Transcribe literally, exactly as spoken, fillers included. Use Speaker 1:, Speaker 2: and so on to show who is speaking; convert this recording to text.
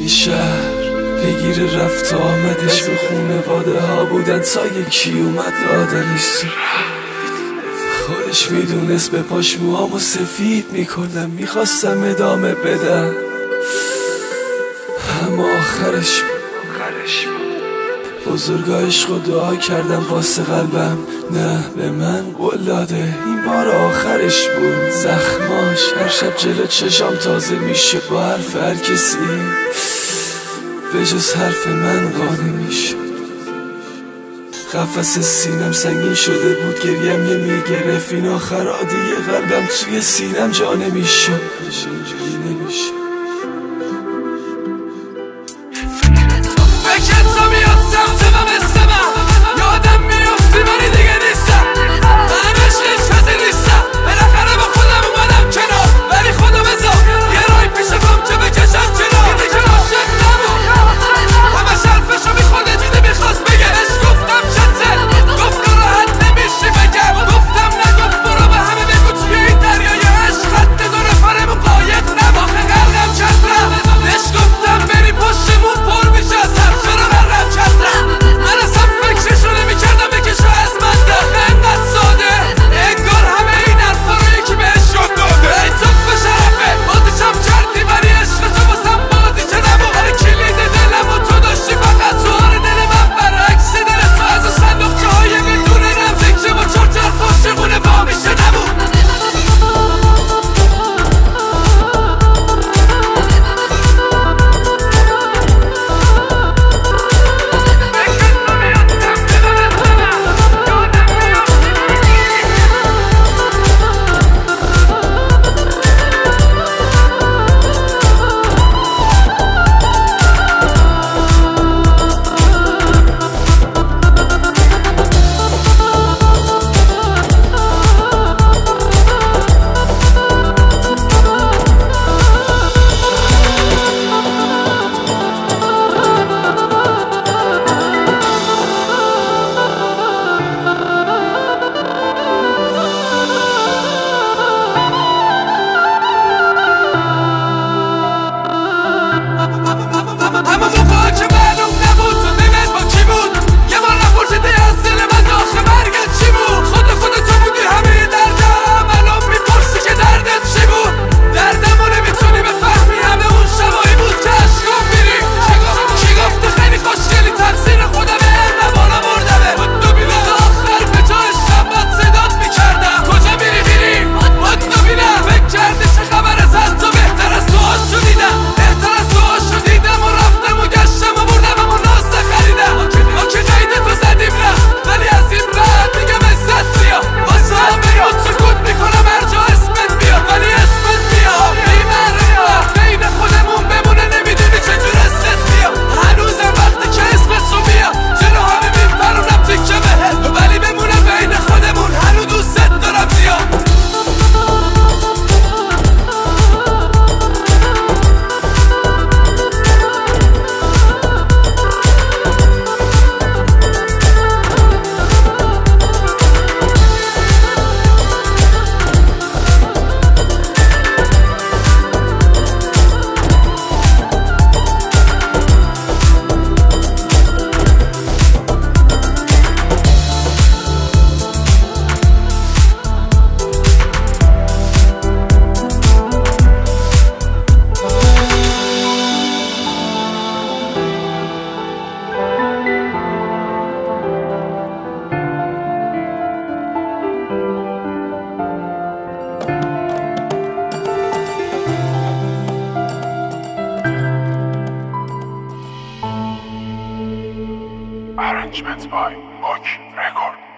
Speaker 1: این شهر بگیر رفت و آمدش به خونواده ها بودن تا یکی اومد لادنش خودش میدونست به پاش موامو سفید میکنم میخواستم ادامه بدم اما آخرش بزرگا عشق و دعا کردم واسه قلبم نه به من قول داده این بار آخرش بود زخماش هر شب جلو چشام تازه میشه با حرف هر کسی به جز حرف من قانع میشه قفس سینم سنگین شده بود گریم نمیگرفت این آخر عادیه قلبم توی سینم جا نمیشه اینجوری نمیشه
Speaker 2: Arrangements by Moch Record.